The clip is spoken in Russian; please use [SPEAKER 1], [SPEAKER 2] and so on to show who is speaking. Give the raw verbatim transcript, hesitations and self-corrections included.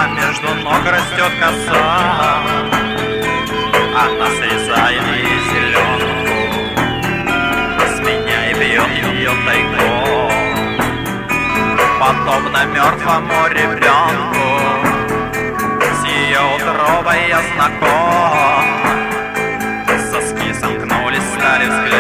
[SPEAKER 1] а между ног растет коса. Она срезает ей зеленку с меня и бьет ее тайком, подобно мертвому ребенку. С ее утробой я знаком, соски сомкнулись, стали взгляд.